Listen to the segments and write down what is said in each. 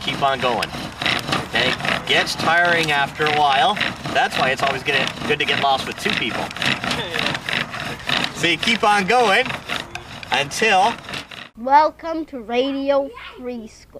keep on going. Okay, gets tiring after a while. That's why it's always good to get lost with two people. So you keep on going until... Welcome to Radio Free School.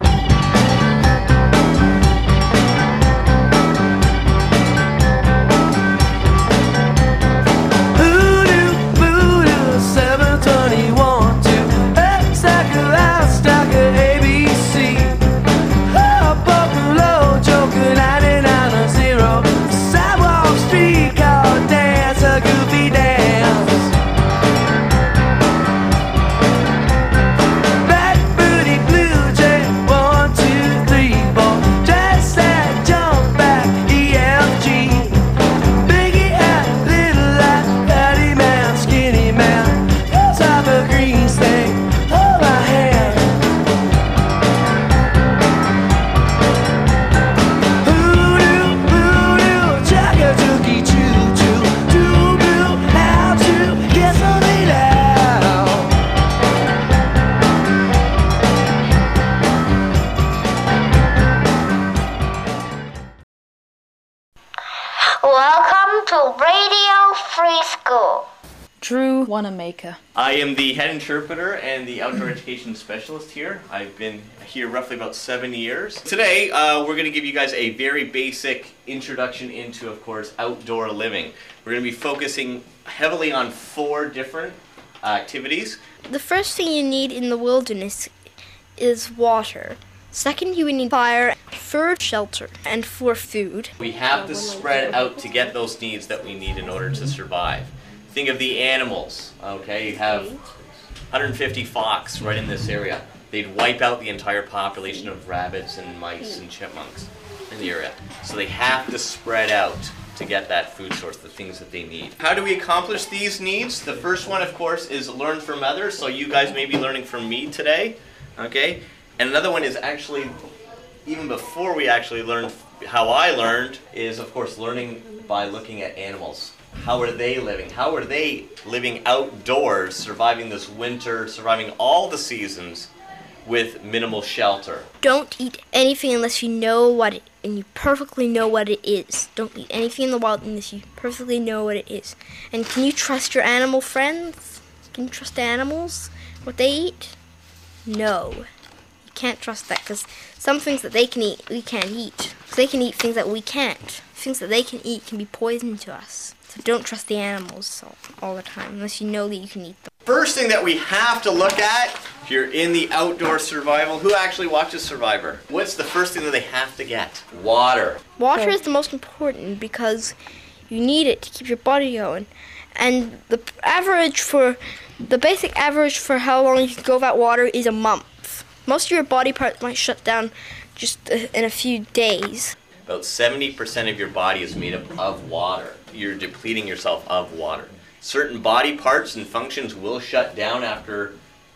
Welcome to Radio Free School. Drew Wanamaker. I am the head interpreter and the outdoor education specialist here. I've been here roughly about 7 years. Today, we're going to give you guys a very basic introduction into, of course, outdoor living. We're going to be focusing heavily on 4 different activities. The first thing you need in the wilderness is water. Second, you would need fire, for shelter, and for food. We have to spread out to get those needs that we need in order to survive. Think of the animals, okay? You have 150 fox right in this area. They'd wipe out the entire population of rabbits and mice and chipmunks in the area. So they have to spread out to get that food source, the things that they need. How do we accomplish these needs? The first one, of course, is learn from others. So you guys may be learning from me today, okay? And another one is actually, even before we actually learned how I learned, is of course learning by looking at animals. How are they living? How are they living outdoors, surviving this winter, surviving all the seasons with minimal shelter? Don't eat anything unless you know what it, and you perfectly know what it is. Don't eat anything in the wild unless you perfectly know what it is. And can you trust your animal friends? Can you trust the animals? What they eat? No. Can't trust that, because some things that they can eat we can't eat. So they can eat things that we can't. Things that they can eat can be poison to us. So don't trust the animals all the time unless you know that you can eat them. First thing that we have to look at, if you're in the outdoor survival, who actually watches Survivor? What's the first thing that they have to get? Water. Water is the most important because you need it to keep your body going. And the basic average for how long you can go without water is a month. Most of your body parts might shut down just in a few days. About 70% of your body is made up of water. You're depleting yourself of water. Certain body parts and functions will shut down after,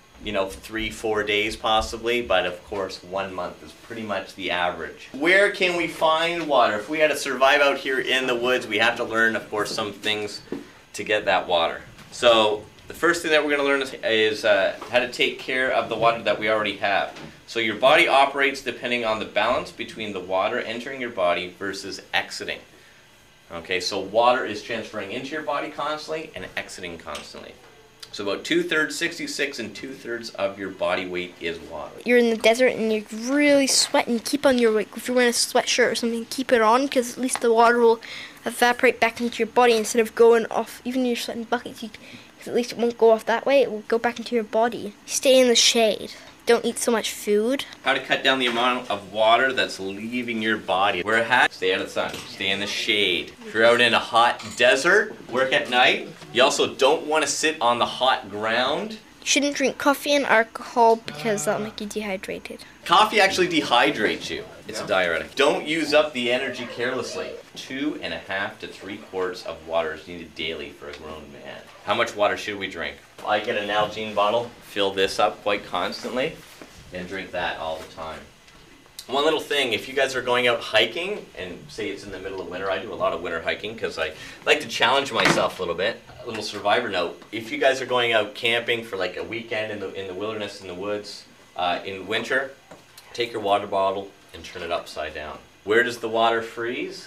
3-4 days possibly, but of course 1 month is pretty much the average. Where can we find water? If we had to survive out here in the woods, we have to learn, of course, some things to get that water. So the first thing that we're going to learn is how to take care of the water that we already have. So your body operates depending on the balance between the water entering your body versus exiting. Okay, so water is transferring into your body constantly and exiting constantly. So about 2/3, 66, and 2/3 of your body weight is water. You're in the desert and you're really sweating. Keep on your weight. If you're wearing a sweatshirt or something, keep it on, because at least the water will evaporate back into your body instead of going off. Even if you're sweating buckets, because at least it won't go off that way. It will go back into your body. Stay in the shade. Don't eat so much food. How to cut down the amount of water that's leaving your body. Wear a hat, stay out of the sun, stay in the shade. If you're out in a hot desert, work at night. You also don't want to sit on the hot ground. You shouldn't drink coffee and alcohol because that'll make you dehydrated. Coffee actually dehydrates you. It's a diuretic. Don't use up the energy carelessly. 2.5 to 3 quarts of water is needed daily for a grown man. How much water should we drink? I get an Nalgene bottle, fill this up quite constantly, and drink that all the time. One little thing, if you guys are going out hiking, and say it's in the middle of winter, I do a lot of winter hiking because I like to challenge myself a little bit. A little survivor note, if you guys are going out camping for like a weekend in the wilderness, in the woods, in winter, Take your water bottle and turn it upside down. Where does the water freeze?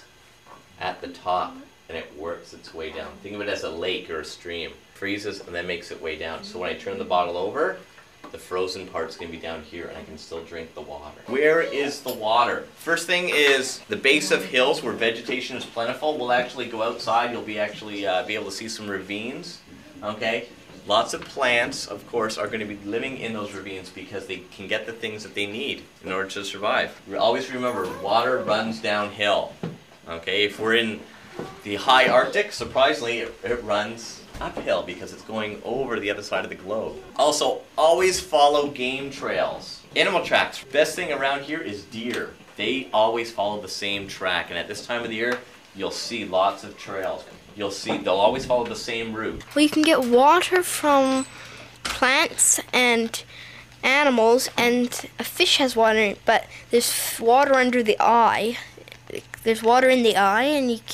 At the top, and it works its way down. Think of it as a lake or a stream. Freezes and then makes its way down. So when I turn the bottle over, the frozen part's going to be down here and I can still drink the water. Where is the water? First thing is the base of hills where vegetation is plentiful. We'll actually go outside. You'll be actually be able to see some ravines. Okay? Lots of plants, of course, are going to be living in those ravines because they can get the things that they need in order to survive. Always remember, water runs downhill. Okay? If we're in the high Arctic, surprisingly, it runs uphill because it's going over to the other side of the globe. Also, always follow game trails. Animal tracks. Best thing around here is deer. They always follow the same track, and at this time of the year, you'll see lots of trails. You'll see they'll always follow the same route. Well, you can get water from plants and animals, and a fish has water in it, but there's water under the eye. There's water in the eye, and you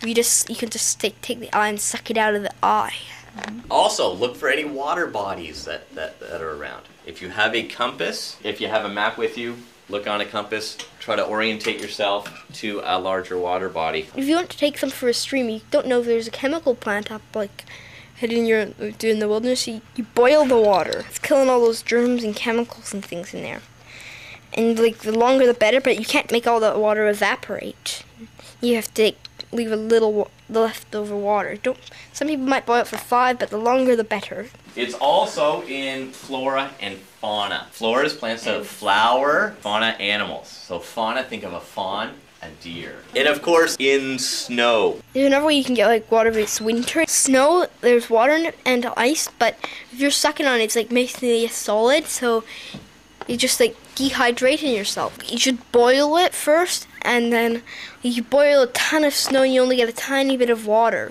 can just take the eye and suck it out of the eye. Also, look for any water bodies that are around. If you have a compass, if you have a map with you, look on a compass, try to orientate yourself to a larger water body. If you want to take some for a stream, you don't know if there's a chemical plant up, like, in the wilderness, you boil the water. It's killing all those germs and chemicals and things in there. And, like, the longer the better, but you can't make all the water evaporate. You have to leave a little leftover water. Some people might boil it for 5, but the longer the better. It's also in flora and fauna. Flora is plants that flower, fauna, animals. So fauna, think of a fawn, a deer. And of course, in snow. There's another way you can get, like, water if it's winter. Snow, there's water in it and ice, but if you're sucking on it, it's, like, basically a solid, so you just, like, dehydrating yourself. You should boil it first, and then if you boil a ton of snow, you only get a tiny bit of water.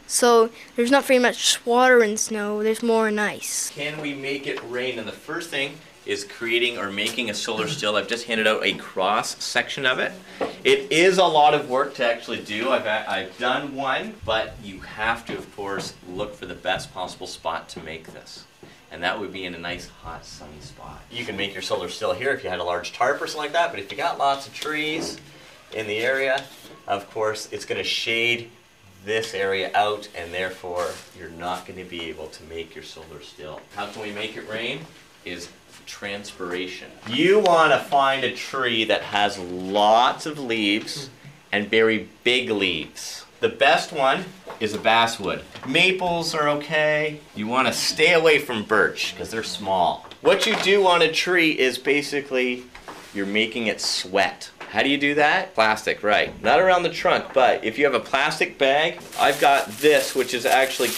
So there's not very much water in snow, there's more in ice. Can we make it rain? And the first thing is creating or making a solar still. I've just handed out a cross section of it. It is a lot of work to actually do. I've done one, but you have to, of course, look for the best possible spot to make this. And that would be in a nice, hot, sunny spot. You can make your solar still here if you had a large tarp or something like that, but if you got lots of trees in the area, of course, it's going to shade this area out, and therefore you're not going to be able to make your solar still. How can we make it rain? Is transpiration. You want to find a tree that has lots of leaves and very big leaves. The best one is a basswood. Maples are okay. You want to stay away from birch because they're small. What you do on a tree is basically you're making it sweat. How do you do that? Plastic, right. Not around the trunk, but if you have a plastic bag, I've got this, which is actually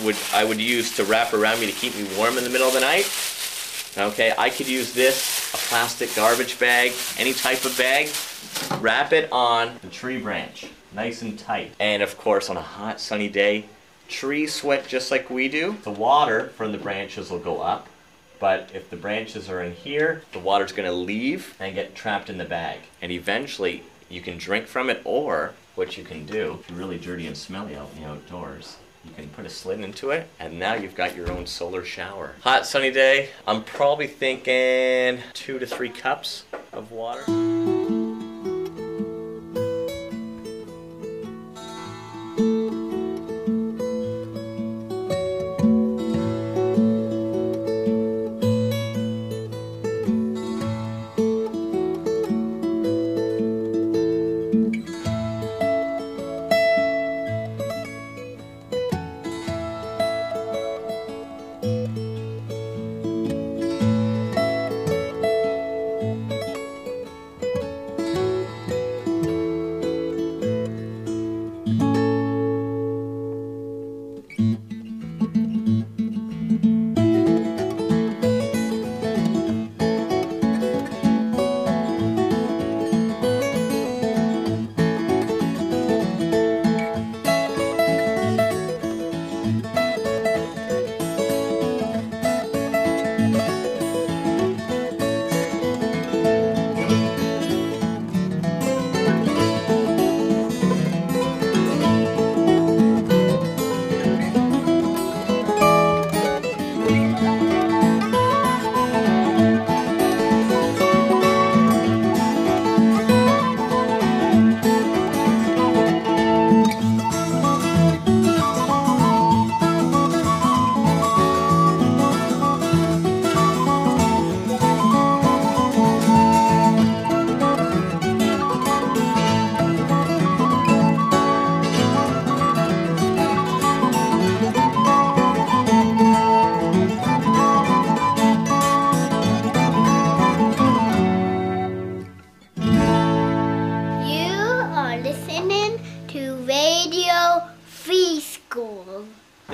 I would use to wrap around me to keep me warm in the middle of the night. Okay, I could use this, a plastic garbage bag, any type of bag, wrap it on the tree branch, nice and tight. And of course, on a hot, sunny day, trees sweat just like we do. The water from the branches will go up. But if the branches are in here, the water's going to leave and get trapped in the bag. And eventually, you can drink from it, or what you can do, if you're really dirty and smelly out in the outdoors, you can put a slit into it, and now you've got your own solar shower. Hot, sunny day, I'm probably thinking 2 to 3 cups of water.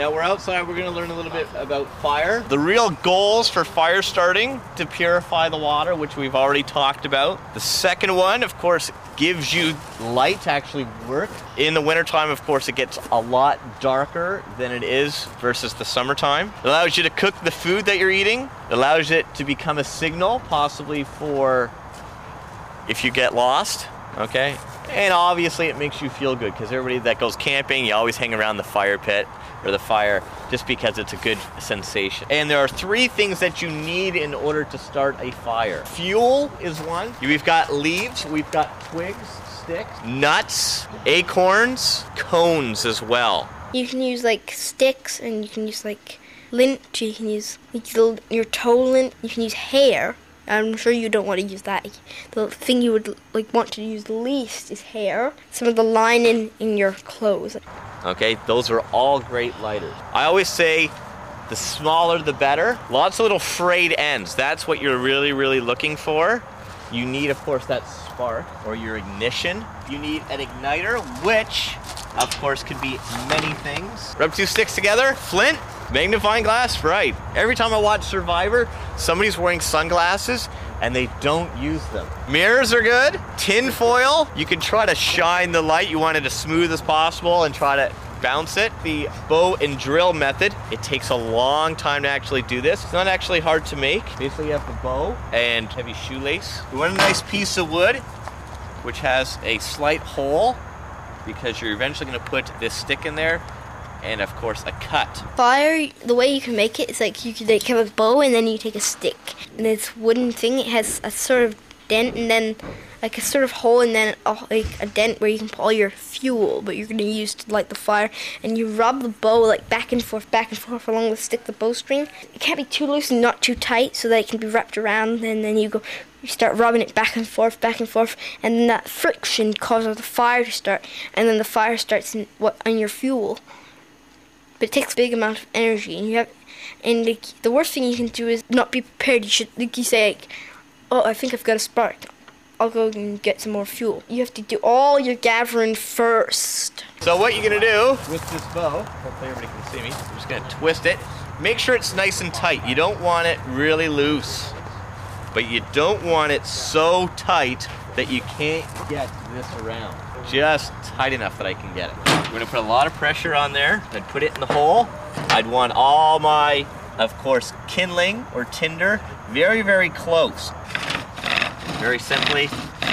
Now we're outside, we're gonna learn a little bit about fire. The real goals for fire starting, to purify the water, which we've already talked about. The second one, of course, gives you light to actually work. In the wintertime, of course, it gets a lot darker than it is versus the summertime. It allows you to cook the food that you're eating. It allows it to become a signal, possibly for if you get lost, okay? And obviously it makes you feel good because everybody that goes camping, you always hang around the fire pit or the fire just because it's a good sensation. And there are 3 things that you need in order to start a fire. Fuel is one. We've got leaves, we've got twigs, sticks, nuts, acorns, cones as well. You can use like sticks, and you can use like lint, you can use your toe lint, you can use hair. I'm sure you don't want to use that. The thing you would like want to use the least is hair. Some of the lining in your clothes. Okay, those are all great lighters. I always say the smaller the better. Lots of little frayed ends. That's what you're really, really looking for. You need, of course, that spark or your ignition. You need an igniter, which, of course, could be many things. Rub 2 sticks together, flint, magnifying glass, right. Every time I watch Survivor, somebody's wearing sunglasses and they don't use them. Mirrors are good. Tin foil, you can try to shine the light. You want it as smooth as possible and try to bounce it. The bow and drill method, it takes a long time to actually do this. It's not actually hard to make. Basically you have the bow and heavy shoelace. You want a nice piece of wood, which has a slight hole because you're eventually gonna put this stick in there, and of course a cut. Fire, the way you can make it is like you could like have a bow and then you take a stick. And this wooden thing, it has a sort of dent and then like a sort of hole and then like a dent where you can put all your fuel, but you're going to use to light the fire. And you rub the bow like back and forth along the stick, the bowstring. It can't be too loose and not too tight so that it can be wrapped around, and then you start rubbing it back and forth, and then that friction causes the fire to start, and then the fire starts on your fuel. But it takes a big amount of energy, and like the worst thing you can do is not be prepared. You should, like you say, like, oh, I think I've got a spark. I'll go and get some more fuel. You have to do all your gathering first. So what you're gonna do with this bow, hopefully everybody can see me, I'm just gonna twist it. Make sure it's nice and tight. You don't want it really loose, but you don't want it so tight that you can't get this around. Just tight enough that I can get it. We're gonna put a lot of pressure on there. I'd put it in the hole. I'd want all my, of course, kindling or tinder very, very close. Very simply,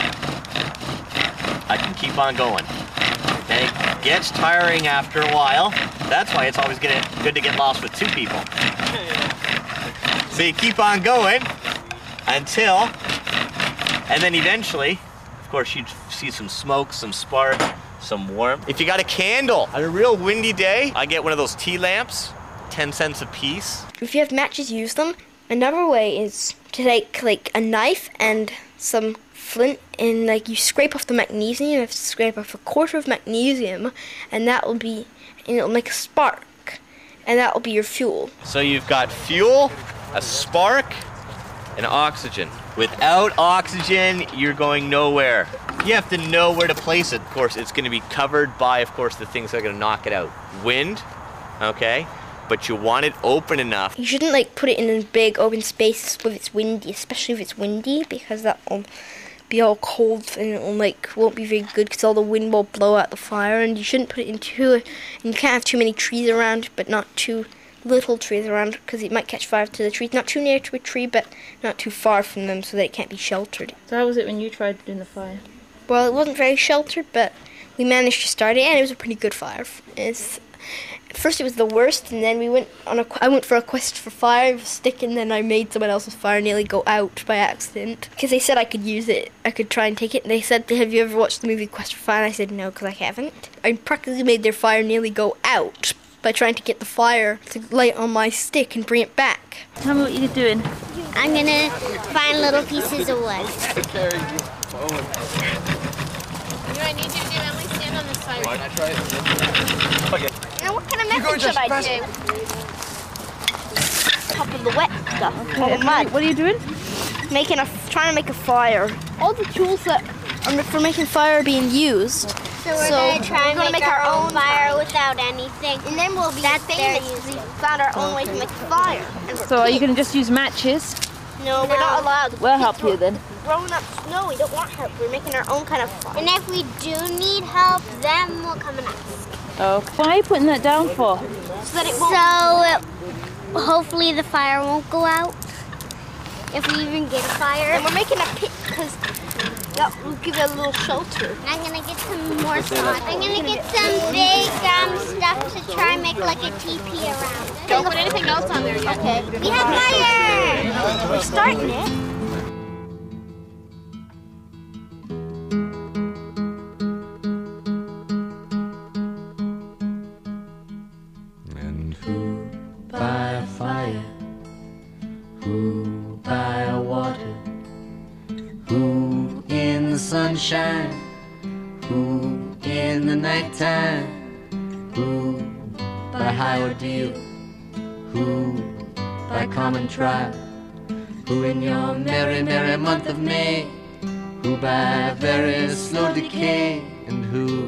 I can keep on going. Okay, it gets tiring after a while. That's why it's always good to get lost with 2 people. So you keep on going until, and then eventually, of course, you'd see some smoke, some spark, some warmth. If you got a candle, on a real windy day, I get one of those tea lamps, 10 cents a piece. If you have matches, use them. Another way is to take like a knife and some flint, and like you scrape off the magnesium. You have to scrape off 1/4 of magnesium, and it'll make a spark, and that will be your fuel. So you've got fuel, a spark, and oxygen. Without oxygen, you're going nowhere. You have to know where to place it. Of course, it's going to be covered by, of course, the things that are going to knock it out. Wind, okay? But you want it open enough. You shouldn't like put it in a big open space if it's windy, especially if it's windy, because that will be all cold and it won't be very good because all the wind will blow out the fire. And you shouldn't put it and you can't have too many trees around, but not too little trees around, because it might catch fire to the trees. Not too near to a tree, but not too far from them so that it can't be sheltered. So how was it when you tried doing the fire? Well, it wasn't very sheltered, but we managed to start it, and it was a pretty good fire. At first it was the worst, and then I went for a quest for fire with a stick, and then I made someone else's fire nearly go out by accident. Because they said I could use it, I could try and take it, and they said, have you ever watched the movie Quest for Fire? And I said no, because I haven't. I practically made their fire nearly go out by trying to get the fire to light on my stick and bring it back. Tell me what you're doing. I'm gonna find little pieces of wood. I need you to do, Emily, stand on this side. Why not try it? Okay. Now what kind of method should I do? Top of the wet stuff, top of mud. What are you doing? Trying to make a fire. All the tools that for making fire are being used. So we're gonna try and make our own fire without anything. And then we'll be That's famous because we found our own way to make a fire. And we're So are you kids. going to just use matches? No, we're not allowed. We'll help you then. Grown ups, no, we don't want help. We're making our own kind of fire. And if we do need help, then we'll come and ask. Okay. Why are you putting that down for? So that it won't. So hopefully the fire won't go out. If we even get a fire. And we're making a pit because that will give it a little shelter. I'm gonna get some more sod. I'm gonna get some big stuff to try and make like a teepee around it. Don't put anything else on there yet. Okay. We have fire! We're starting it. And who by a fire, who by a water, who in the sunshine, who in the nighttime, who by high ordeal, who by common trial, who in your merry, merry month of May, who by very slow decay, and who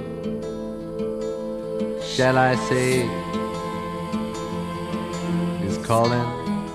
shall I say is calling?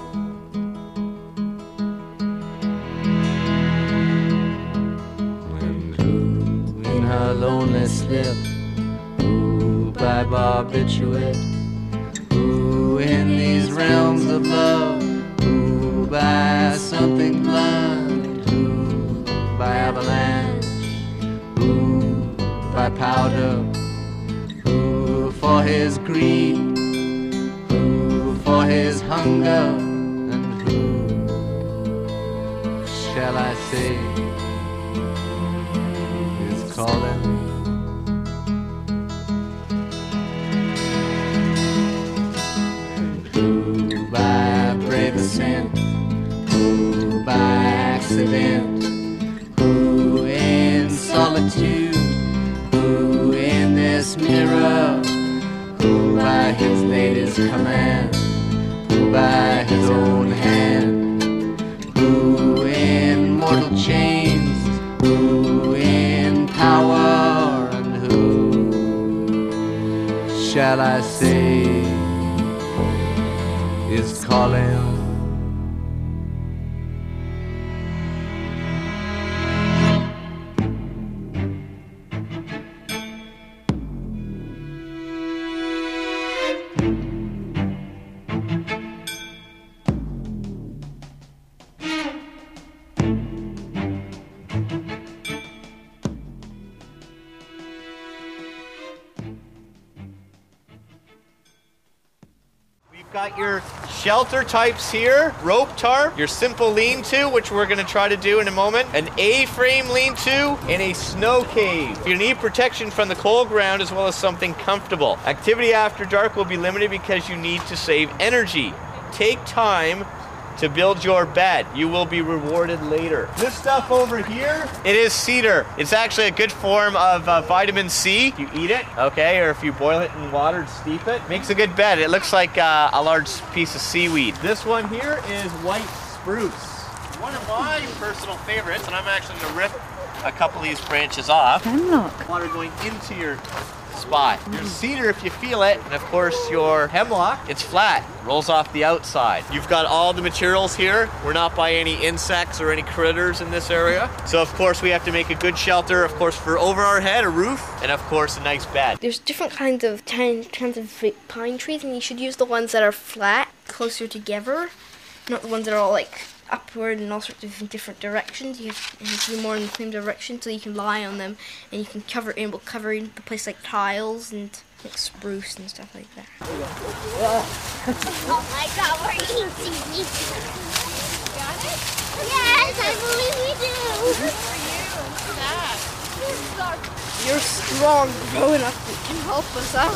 And who in her lonely slip, who by barbiturate, who in these realms of love, who by something blunt, who by avalanche, who by powder, who for his greed, who for his hunger, and who shall I say is calling? Who by brave ascent, who by accident, who in solitude, who in this mirror, who by his lady's command, who by his own hand, who in mortal chains, who in power, and who shall I say is calling? Got your shelter types here, rope tarp, your simple lean-to, which we're going to try to do in a moment, an A-frame lean-to, and a snow cave. You need protection from the cold ground as well as something comfortable. Activity after dark will be limited because you need to save energy. Take time to build your bed. You will be rewarded later. This stuff over here, it is cedar. It's actually a good form of vitamin C. You eat it, okay, or if you boil it in water and steep it, makes a good bed. It looks like a large piece of seaweed. This one here is white spruce. One of my personal favorites, and I'm actually gonna rip a couple of these branches off. Hemlock. Water going into your spot. Your cedar, if you feel it, and of course your hemlock, it's flat, rolls off the outside. You've got all the materials here. We're not by any insects or any critters in this area. So of course we have to make a good shelter, of course, for over our head, a roof, and of course a nice bed. There's different kinds of pine trees, and you should use the ones that are flat, closer together, not the ones that are all like upward in all sorts of different directions. You have to be more in the same direction so you can lie on them, and you can cover it, and we'll cover the place like tiles and like spruce and stuff like that. Oh my god, we're eating seaweed. Got it? Yes, I believe we do. Good for you. Look at that. You're strong, growing up. You can help us out.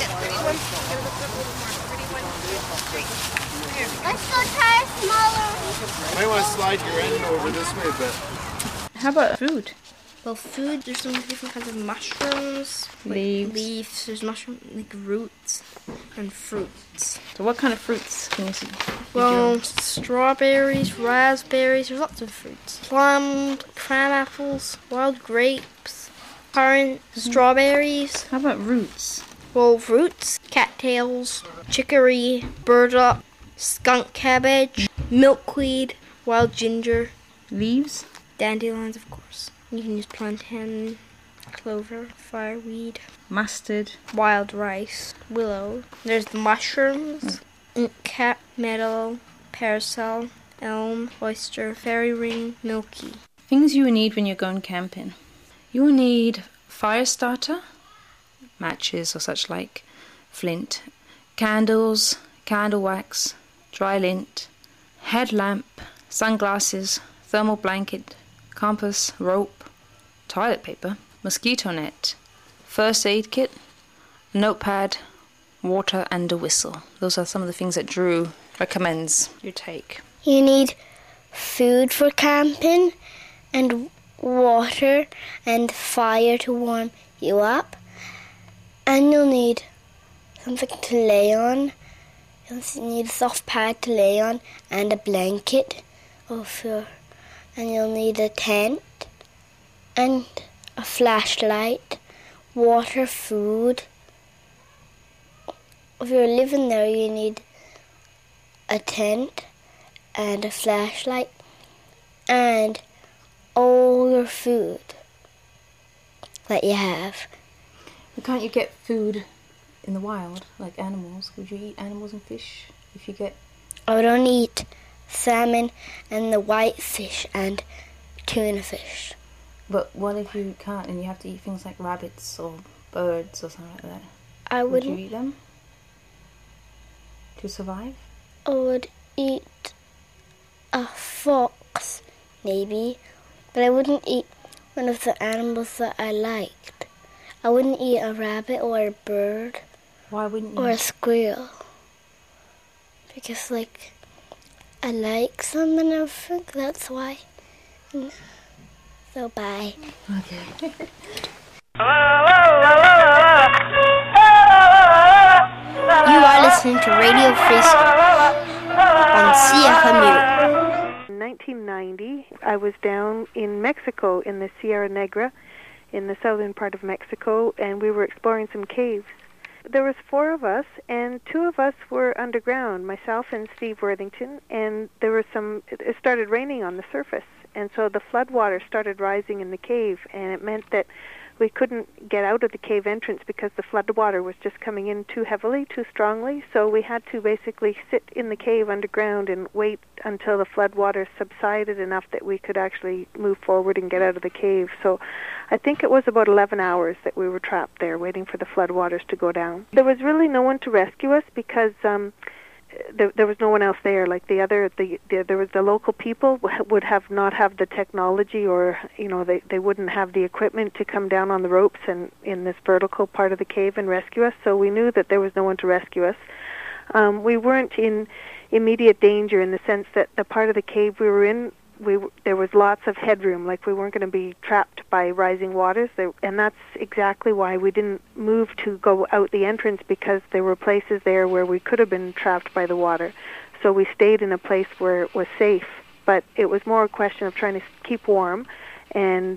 Let's go try a smaller. You might want to slide your end over this way a bit. How about food? Well, food, there's some different kinds of mushrooms, like leaves, there's mushroom, like roots and fruits. So what kind of fruits can you see? Well, strawberries, raspberries, there's lots of fruits. Plums, crab apples, wild grapes, currant, strawberries. How about roots? Well, roots, cattails, chicory, burdock, skunk cabbage, milkweed, wild ginger, Leaves? dandelions, of course. You can use plantain, clover, fireweed, Mustard. wild rice, willow. There's the mushrooms, inkcap, meadow, parasol, elm, oyster, fairy ring, milky. Things you will need when you're going camping. You will need fire starter, matches or such like, flint, candles, candle wax, dry lint, headlamp, sunglasses, thermal blanket, compass, rope, toilet paper, mosquito net, first aid kit, a notepad, water and a whistle. Those are some of the things that Drew recommends you take. You need food for camping and water and fire to warm you up. And you'll need something to lay on. You'll need a soft pad to lay on and a blanket. And you'll need a tent and a flashlight, water, food. If you're living there, you need a tent and a flashlight and all your food that you have. But can't you get food in the wild, like animals? Would you eat animals and fish if you get... I would only eat salmon and the white fish and tuna fish. But what if you can't and you have to eat things like rabbits or birds or something like that? I Would you wouldn't. eat them to survive? I would eat a fox, maybe, but I wouldn't eat one of the animals that I liked. I wouldn't eat a rabbit or a bird Why wouldn't you? or a squirrel. Because, I like them and everything, that's why. So, bye. Okay. You are listening to Radio Free on CFMU. In 1990, I was down in Mexico, in the Sierra Negra, in the southern part of Mexico, and we were exploring some caves. There was 4 of us, and 2 of us were underground, myself and Steve Worthington, and it started raining on the surface, and so the floodwater started rising in the cave, and it meant that we couldn't get out of the cave entrance because the floodwater was just coming in too heavily, too strongly, so we had to basically sit in the cave underground and wait until the floodwater subsided enough that we could actually move forward and get out of the cave. So I think it was about 11 hours that we were trapped there waiting for the floodwaters to go down. There was really no one to rescue us because there was no one else there. Like there was the local people would not have the technology, or they wouldn't have the equipment to come down on the ropes and in this vertical part of the cave and rescue us. So we knew that there was no one to rescue us. We weren't in immediate danger in the sense that the part of the cave we were in, there was lots of headroom, like we weren't going to be trapped by rising waters, and that's exactly why we didn't move to go out the entrance, because there were places there where we could have been trapped by the water. So we stayed in a place where it was safe, but it was more a question of trying to keep warm and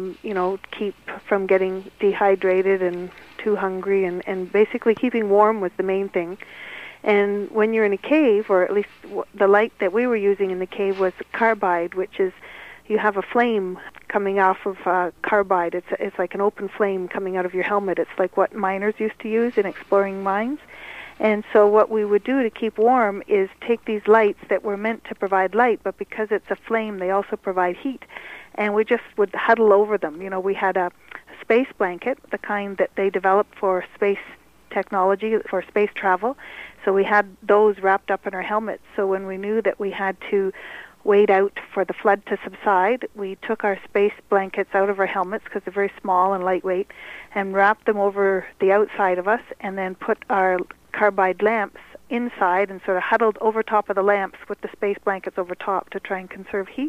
keep from getting dehydrated and too hungry, and basically keeping warm was the main thing. And when you're in a cave, or at least the light that we were using in the cave was carbide, which is you have a flame coming off of carbide. It's like an open flame coming out of your helmet. It's like what miners used to use in exploring mines. And so what we would do to keep warm is take these lights that were meant to provide light, but because it's a flame, they also provide heat. And we just would huddle over them. We had a space blanket, the kind that they developed for space technology, for space travel. So we had those wrapped up in our helmets. So when we knew that we had to wait out for the flood to subside, we took our space blankets out of our helmets, because they're very small and lightweight, and wrapped them over the outside of us, and then put our carbide lamps inside and sort of huddled over top of the lamps with the space blankets over top to try and conserve heat.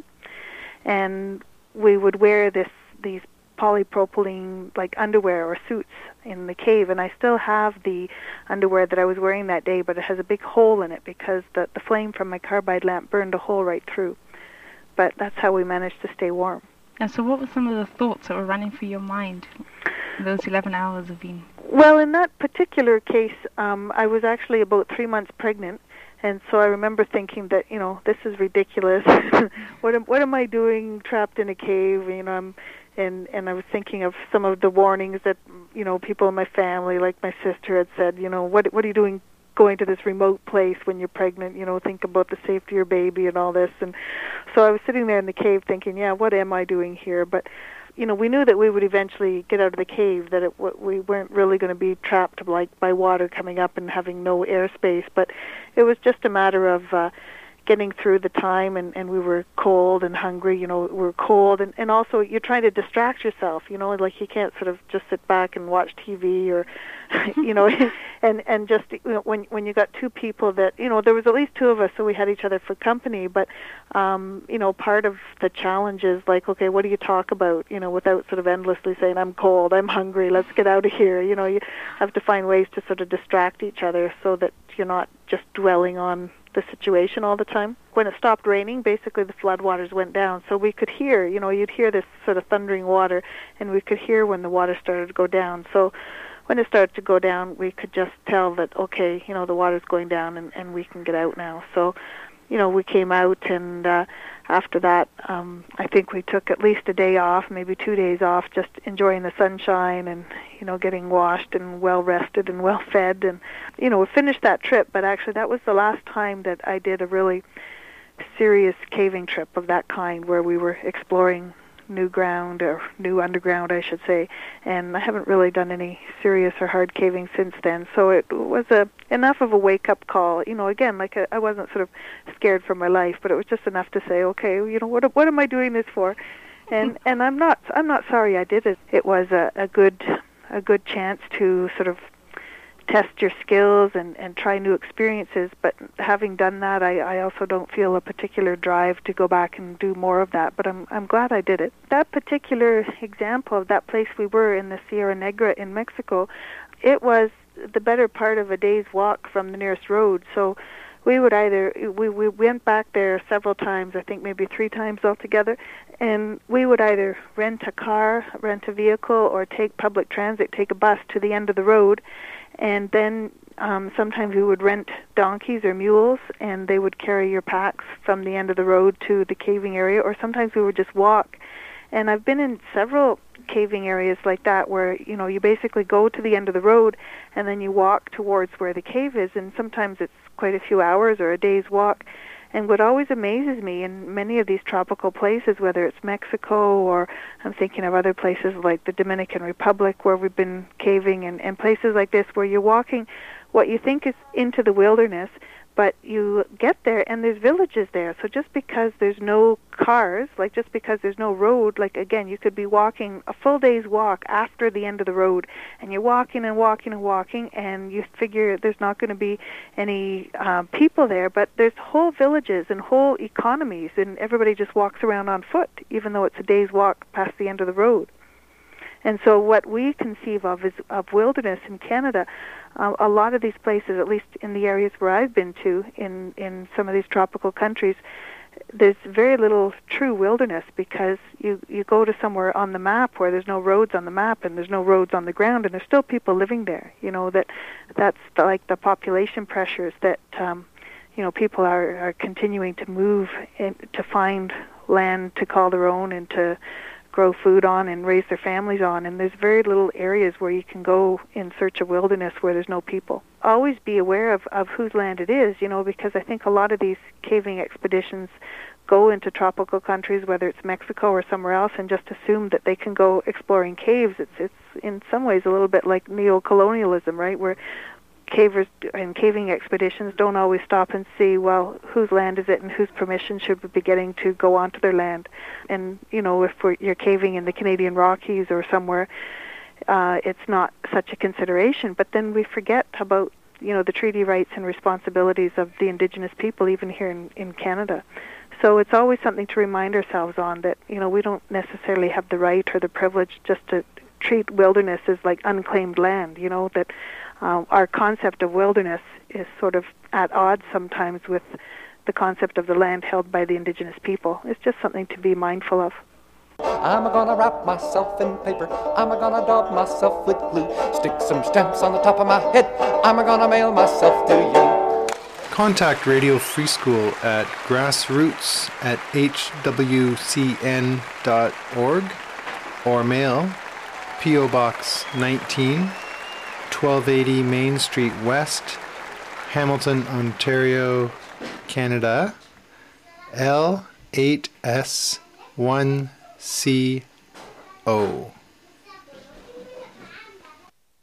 And we would wear these polypropylene underwear or suits in the cave, and I still have the underwear that I was wearing that day, but it has a big hole in it because the flame from my carbide lamp burned a hole right through. But that's how we managed to stay warm. And so what were some of the thoughts that were running through your mind those 11 hours of being... Well, in that particular case, I was actually about 3 months pregnant, and so I remember thinking that, this is ridiculous. What am I doing trapped in a cave? And I was thinking of some of the warnings that, people in my family, like my sister, had said, what are you doing going to this remote place when you're pregnant? Think about the safety of your baby and all this. And so I was sitting there in the cave thinking, what am I doing here? But we knew that we would eventually get out of the cave, that we weren't really going to be trapped like by water coming up and having no airspace. But it was just a matter of getting through the time, and we were cold and hungry. We were cold, and also you're trying to distract yourself. Like you can't sort of just sit back and watch TV or, and just when you got two people that there was at least two of us, so we had each other for company. But part of the challenge is like, okay, what do you talk about? Without sort of endlessly saying, I'm cold, I'm hungry, let's get out of here. You have to find ways to sort of distract each other so that you're not just dwelling on the situation all the time. When it stopped raining, basically the floodwaters went down, so we could hear, you'd hear this sort of thundering water, and we could hear when the water started to go down. So when it started to go down, we could just tell that, okay, the water's going down, and we can get out now. So, we came out, and after that, I think we took at least a day off, maybe 2 days off, just enjoying the sunshine and, getting washed and well rested and well fed. And, we finished that trip, but actually that was the last time that I did a really serious caving trip of that kind, where we were exploring new ground, or new underground, I should say, and I haven't really done any serious or hard caving since then. So it was enough of a wake-up call. Again, like I wasn't sort of scared for my life, but it was just enough to say, okay, what am I doing this for? And I'm not sorry I did it. It was a good chance to sort of test your skills and try new experiences. But having done that, I also don't feel a particular drive to go back and do more of that. But I'm glad I did it. That particular example of that place we were in, the Sierra Negra in Mexico, it was the better part of a day's walk from the nearest road. So we would we went back there several times, I think maybe 3 times altogether, and we would either rent a vehicle, or take public transit, take a bus to the end of the road. And then sometimes we would rent donkeys or mules, and they would carry your packs from the end of the road to the caving area, or sometimes we would just walk. And I've been in several caving areas like that where, you basically go to the end of the road and then you walk towards where the cave is, and sometimes it's quite a few hours or a day's walk. And what always amazes me in many of these tropical places, whether it's Mexico, or I'm thinking of other places like the Dominican Republic where we've been caving, and places like this where you're walking what you think is into the wilderness, but you get there and there's villages there. So just because there's no cars, like just because there's no road, like again, you could be walking a full day's walk after the end of the road, and you're walking and walking and walking, and you figure there's not going to be any people there, but there's whole villages and whole economies, and everybody just walks around on foot, even though it's a day's walk past the end of the road. And so what we conceive of is of wilderness in Canada. A lot of these places, at least in the areas where I've been to, in some of these tropical countries, there's very little true wilderness, because you go to somewhere on the map where there's no roads on the map and there's no roads on the ground, and there's still people living there. That's like the population pressures that people are continuing to move to find land to call their own and to grow food on and raise their families on, and there's very little areas where you can go in search of wilderness where there's no people. Always be aware of whose land it is, because I think a lot of these caving expeditions go into tropical countries, whether it's Mexico or somewhere else, and just assume that they can go exploring caves. It's in some ways a little bit like neo-colonialism, right, where cavers and caving expeditions don't always stop and see, well, whose land is it and whose permission should we be getting to go onto their land. And, if you're caving in the Canadian Rockies or somewhere, it's not such a consideration. But then we forget about, the treaty rights and responsibilities of the Indigenous people, even here in Canada. So it's always something to remind ourselves on, that, we don't necessarily have the right or the privilege just to treat wilderness as like unclaimed land, that our concept of wilderness is sort of at odds sometimes with the concept of the land held by the Indigenous people. It's just something to be mindful of. I'm gonna wrap myself in paper. I'm gonna daub myself with glue. Stick some stamps on the top of my head. I'm gonna mail myself to you. Contact Radio Free School at grassroots@hwcn.org or mail P.O. Box 19, 1280 Main Street West, Hamilton, Ontario, Canada, L8S1CO.